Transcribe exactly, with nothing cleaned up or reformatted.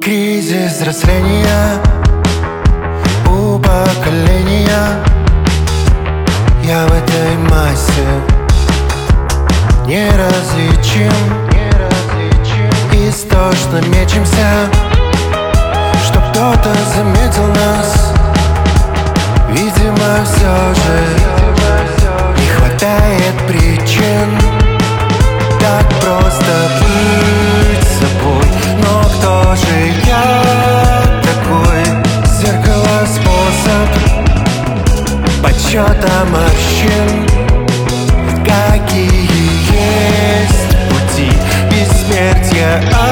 Кризис взросления у поколения. Я в этой массе неразличим, истошно мечемся, чтоб кто-то заметил нас. Видимо, все же не хватает причин так просто быть собой. Но кто же я такой? Зеркало способ подсчета морщин. Какие есть пути бессмертия?